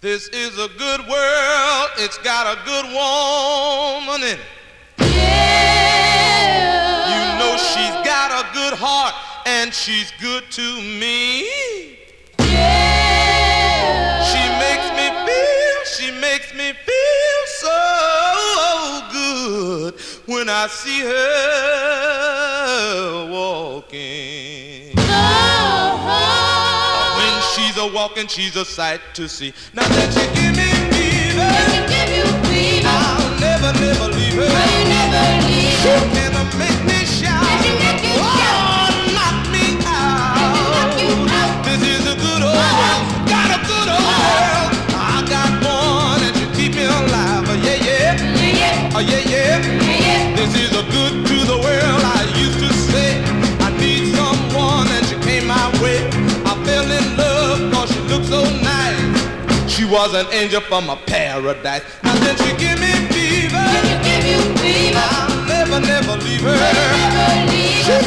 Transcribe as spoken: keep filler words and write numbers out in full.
This is a good world. It's got a good woman in it. Yeah. You know she's got a good heart and she's good to me. Yeah. She makes me feel, she makes me feel so good when I see her walking. Oh, When she's a walking, she's a sight to see. Now that she give me fever, can give you fever. I'll never, never leave her. Will you never leave She her? can make me shout. Can she make you Oh, shout? knock me out. Can she knock you out? This is a good old world. Got a good old world. I got one that should keep me alive. Oh, yeah, yeah. Yeah, yeah. Oh, yeah, yeah. Yeah, yeah. This is a good to the world. I used to say I need someone and she came my way. I fell in love cause she looked so nice. She was an angel from a paradise. Now then she give me fever. Can you give you fever? I'll never, never leave her. Will you never leave She her?